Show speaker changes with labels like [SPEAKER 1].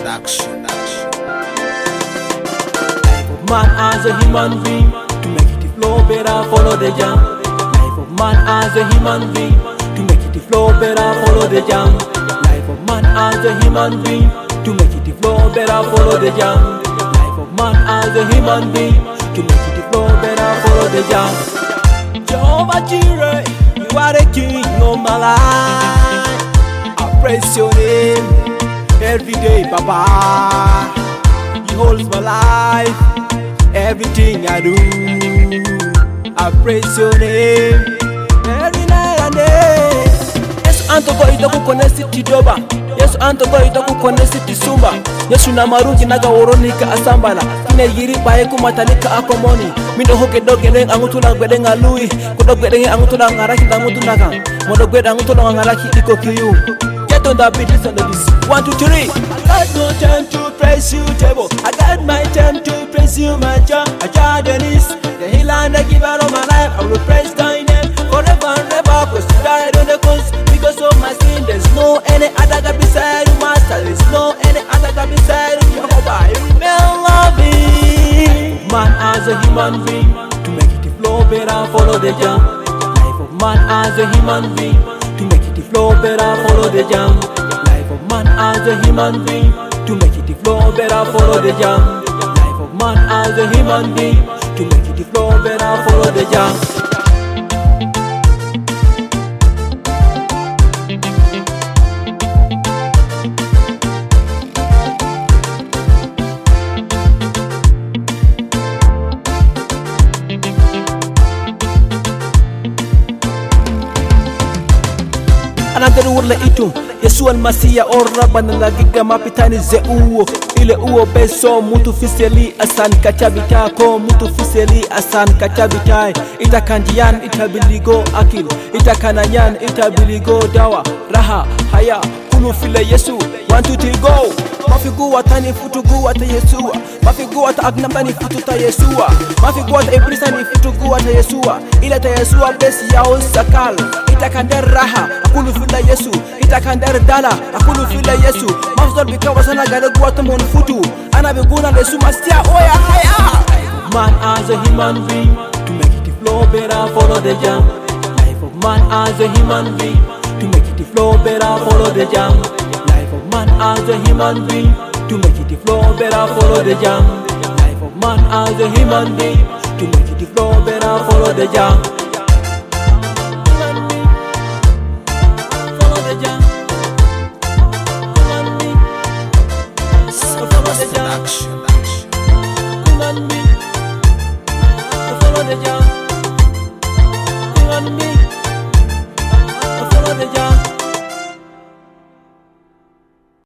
[SPEAKER 1] Production.
[SPEAKER 2] Life of man as a human being, to make it flow better, follow the jam. Life of man as a human being, to make it flow better, follow the jam. Life of man as a human being, to make it flow better, follow the jam. Life of man as a human being, to make it flow better, follow the jam. Jehovah Jireh, you are the king of my life. I praise your name every day, Baba. You hold my life, everything I do. I praise your name every night and day. Yesu antogo itakuko city doba. Yesu antogo itakuko city sumba. Yesu na marungi naga woronika asambala. Kine yiri bae kumatanika akomoni. Mindo hoke doge leng angutula gwedeng alui. Kudo gwedeng angutula ngaraki angutula kang. Modo gwedeng angutula ngaraki iko kiyu. Get on that beat, listen to this. 1, 2, 3. I got no time to praise you, devil. I got my time to praise you, my Jah. I got the healer and the giver of my life. I will praise thy name forever and ever. Cause you died on the cross because of my sin. There's no any other God beside you, master. There's no any other God beside you, Jehovah. You remain loving. Man as a human being, to make it flow better, follow the jam. Life of man as a human being, to make it flow better, follow the jam. Life of man as a human being, to make it flow better, follow the jam. Life of man as a human being, to make it flow better, follow the jam. Another word itum Yesu al-Masiya orabana lagiga mapitani ze uo ile uo beso mutu fiseli asan kachabita ko mutu fiseli asan kachabitai itakandian itabiligo akil itakananyan itabiligo dawa raha haya kunu file Yesu 1 2 3 go mafigu watani futugu wata Yesua mafigu wata agnamtani fututa Yesua mafigu wata ibrisani futugu wata Yesua ila ta Yesua besi yao sakal itakandar raha akulu file Yesu itakandar dala akulu file Yesu mafdal bikawa sana gale guwata mon futu ana biguna Yesu mastia oya haya. Man as a human being, to make it flow better, follow the jam. Life of man as a human being, to make it flow better, follow the jam. Life of man as a human being, to make it flow better, follow the jam. Life of man as a human being, to make it flow better, follow the jam. Follow the jam.
[SPEAKER 1] Production.
[SPEAKER 2] Follow the jam.